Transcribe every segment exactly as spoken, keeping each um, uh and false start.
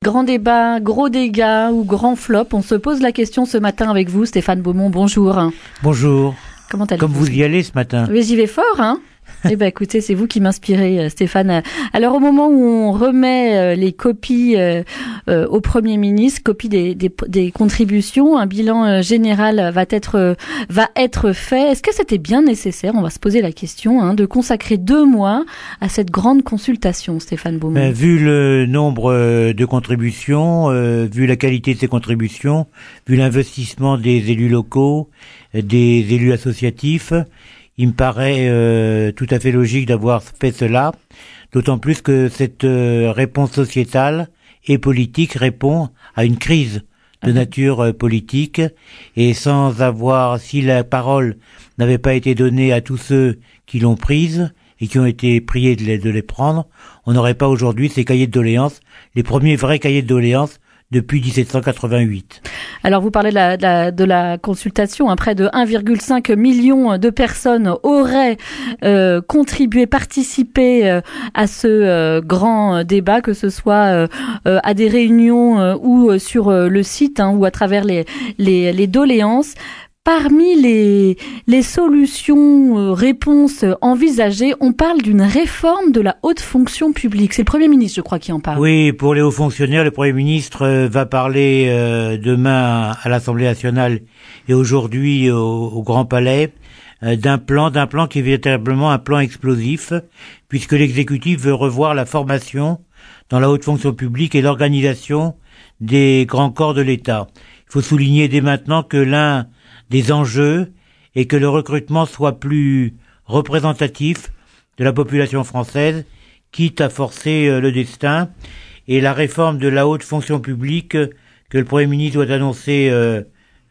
Grand débat, gros dégâts ou grand flop? On se pose la question ce matin avec vous, Stéphane Beaumont. Bonjour. Bonjour. Comment allez-vous? Comme vous y allez ce matin. Oui, j'y vais fort, hein. Eh ben, écoutez, c'est vous qui m'inspirez, Stéphane. Alors, au moment où on remet les copies euh, euh, au Premier ministre, copies des, des, des contributions, un bilan général va être va être fait. Est-ce que c'était bien nécessaire? On va se poser la question hein, de consacrer deux mois à cette grande consultation, Stéphane Beaumont. Ben, vu le nombre de contributions, euh, vu la qualité de ces contributions, vu l'investissement des élus locaux, des élus associatifs, il me paraît euh, tout à fait logique d'avoir fait cela, d'autant plus que cette euh, réponse sociétale et politique répond à une crise de nature euh, politique, et sans avoir, si la parole n'avait pas été donnée à tous ceux qui l'ont prise et qui ont été priés de les, de les prendre, on n'aurait pas aujourd'hui ces cahiers de doléances, les premiers vrais cahiers de doléances depuis dix-sept cent quatre-vingt-huit. Alors vous parlez de la, de la, de la consultation, hein, près de un virgule cinq million de personnes auraient euh, contribué, participé euh, à ce euh, grand débat, que ce soit euh, à des réunions euh, ou sur euh, le site hein, ou à travers les, les, les doléances. Parmi les, les solutions, euh, réponses envisagées, on parle d'une réforme de la haute fonction publique. C'est le Premier ministre, je crois, qui en parle. Oui, pour les hauts fonctionnaires, le Premier ministre euh, va parler euh, demain à l'Assemblée nationale et aujourd'hui au, au Grand Palais euh, d'un plan, d'un plan qui est véritablement un plan explosif, puisque l'exécutif veut revoir la formation dans la haute fonction publique et l'organisation des grands corps de l'État. Il faut souligner dès maintenant que l'un des enjeux et que le recrutement soit plus représentatif de la population française, quitte à forcer le destin. Et la réforme de la haute fonction publique que le Premier ministre doit annoncer euh,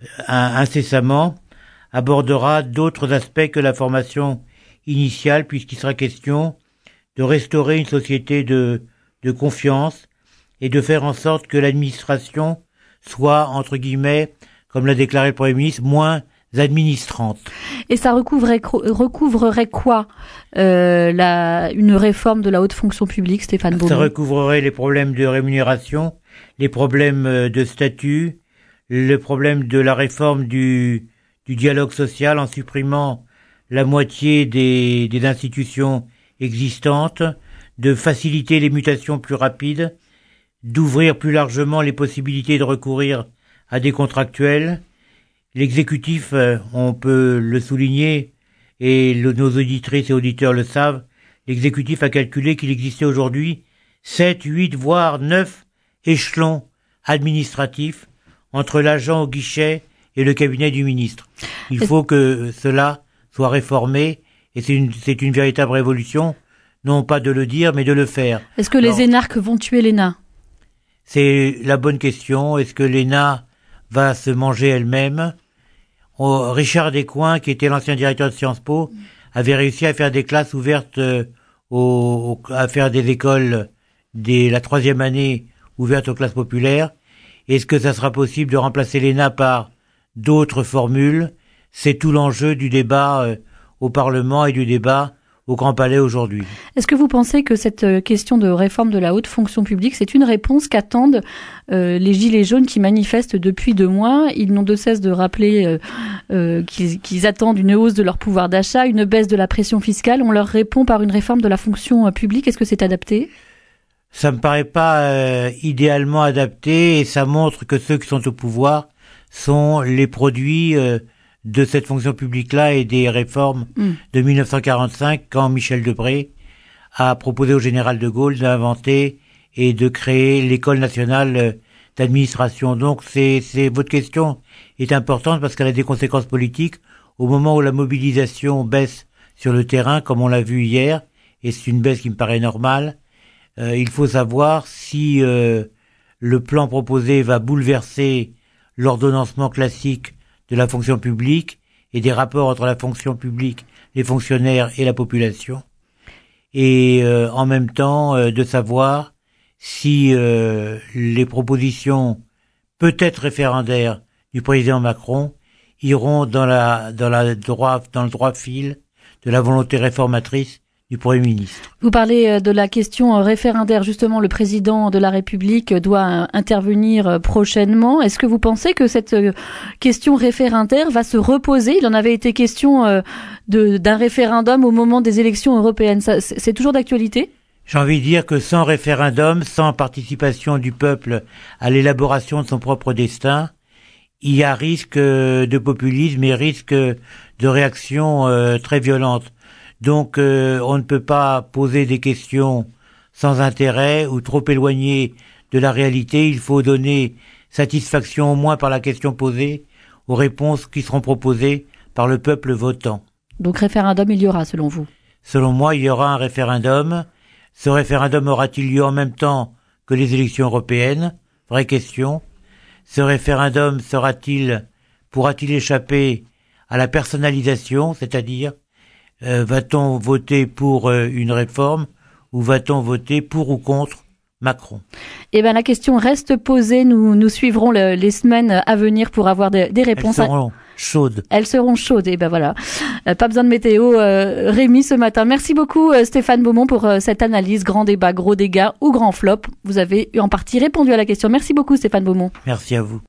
incessamment abordera d'autres aspects que la formation initiale, puisqu'il sera question de restaurer une société de, de confiance et de faire en sorte que l'administration soit, entre guillemets, comme l'a déclaré le Premier ministre, moins administrante. Et ça recouvrerait, recouvrerait quoi euh, la, une réforme de la haute fonction publique, Stéphane Beaumont? Ça recouvrerait les problèmes de rémunération, les problèmes de statut, le problème de la réforme du, du dialogue social en supprimant la moitié des, des institutions existantes, de faciliter les mutations plus rapides, d'ouvrir plus largement les possibilités de recourir à des contractuels. L'exécutif, on peut le souligner, et le, nos auditrices et auditeurs le savent, l'exécutif a calculé qu'il existait aujourd'hui sept, huit, voire neuf échelons administratifs entre l'agent au guichet et le cabinet du ministre. Il faut que cela soit réformé, et c'est une, c'est une véritable révolution, non pas de le dire, mais de le faire. Est-ce que Alors, les énarques vont tuer l'E N A? C'est la bonne question. Est-ce que l'E N A va se manger elle-même? Oh, Richard Descoings, qui était l'ancien directeur de Sciences Po, avait réussi à faire des classes ouvertes, euh, au, au, à faire des écoles, des, la troisième année ouvertes aux classes populaires. Est-ce que ça sera possible de remplacer l'E N A par d'autres formules? C'est tout l'enjeu du débat euh, au Parlement et du débat au Grand Palais aujourd'hui. Est-ce que vous pensez que cette question de réforme de la haute fonction publique, c'est une réponse qu'attendent euh, les Gilets jaunes qui manifestent depuis deux mois? Ils n'ont de cesse de rappeler euh, euh, qu'ils, qu'ils attendent une hausse de leur pouvoir d'achat, une baisse de la pression fiscale. On leur répond par une réforme de la fonction publique. Est-ce que c'est adapté? Ça me paraît pas euh, idéalement adapté, et ça montre que ceux qui sont au pouvoir sont les produits euh, de cette fonction publique-là et des réformes mmh. de mille neuf cent quarante-cinq, quand Michel Debré a proposé au général de Gaulle d'inventer et de créer l'école nationale d'administration. Donc c'est, c'est, votre question est importante parce qu'elle a des conséquences politiques au moment où la mobilisation baisse sur le terrain, comme on l'a vu hier, et c'est une baisse qui me paraît normale. Euh, il faut savoir si euh, le plan proposé va bouleverser l'ordonnancement classique de la fonction publique et des rapports entre la fonction publique, les fonctionnaires et la population, et euh, en même temps euh, de savoir si euh, les propositions peut-être référendaires du président Macron iront dans la dans la droit dans le droit fil de la volonté réformatrice du Premier ministre. Vous parlez de la question référendaire. Justement, le président de la République doit intervenir prochainement. Est-ce que vous pensez que cette question référendaire va se reposer? Il en avait été question de, d'un référendum au moment des élections européennes. Ça, c'est toujours d'actualité? J'ai envie de dire que sans référendum, sans participation du peuple à l'élaboration de son propre destin, il y a risque de populisme et risque de réaction euh, très violente. Donc euh, on ne peut pas poser des questions sans intérêt ou trop éloignées de la réalité. Il faut donner satisfaction au moins par la question posée aux réponses qui seront proposées par le peuple votant. Donc référendum il y aura selon vous? Selon moi, il y aura un référendum. Ce référendum aura-t-il lieu en même temps que les élections européennes? Vraie question. Ce référendum sera-t-il, pourra-t-il échapper à la personnalisation, c'est-à-dire euh, va-t-on voter pour euh, une réforme ou va-t-on voter pour ou contre Macron? Eh ben la question reste posée. Nous nous suivrons le, les semaines à venir pour avoir des, des réponses. Elles seront chaudes. Elles seront chaudes. Et ben voilà. Euh, pas besoin de météo, euh, Rémi, ce matin. Merci beaucoup, euh, Stéphane Beaumont, pour euh, cette analyse. Grand débat, gros dégâts ou grand flop. Vous avez en partie répondu à la question. Merci beaucoup, Stéphane Beaumont. Merci à vous.